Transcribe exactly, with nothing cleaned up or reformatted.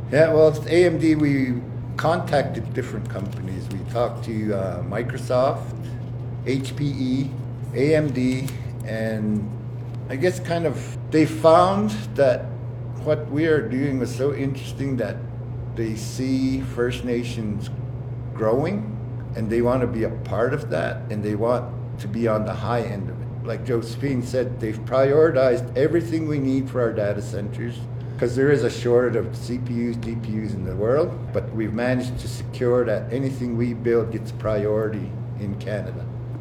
Yeah, well, it's A M D, we contacted different companies. We talked to uh, Microsoft, H P E, A M D, and I guess kind of they found that what we are doing was so interesting that they see First Nations growing and they want to be a part of that and they want to be on the high end of it. Like Josephine said, they've prioritized everything we need for our data centers because there is a shortage of C P Us, G P Us in the world, but we've managed to secure that anything we build gets priority in Canada.